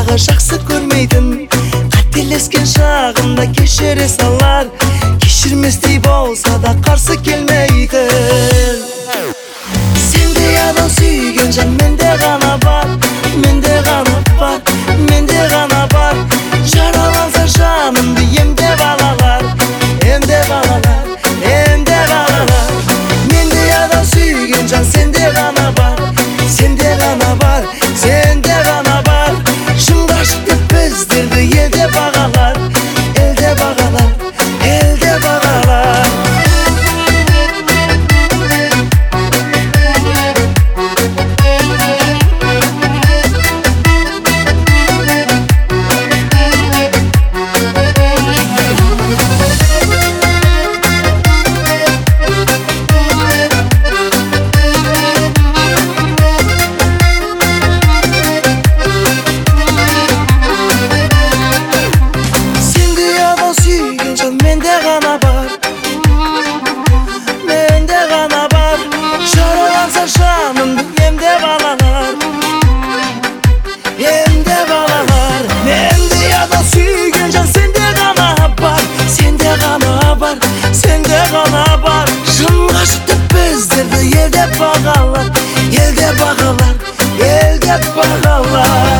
Башкага жакшы көрмейтін, кателескен шагында кешире салар. Кеширместей болса да каршы келмейтін. Сенде адам сүйген жан менде гана бар, менде гана бар, менде гана бар. Жараланса жанымды емдеп алалар, емдеп алалар, емдеп алалар. Менде адам сүйген жан сенде гана бар, сенде гана бар, сенде гана бар. Шынға ашып біздерді елде бағалар, елде бағалар, елде бағалар. Жанымды емдеп алалар, емдеп алалар. Менде адам сүйген жан сенде ғана бар, сенде ғана бар, сенде ғана бар. Шынға ашып біздерді елдеп бағалар, елдеп бағалар, елдеп бағалар.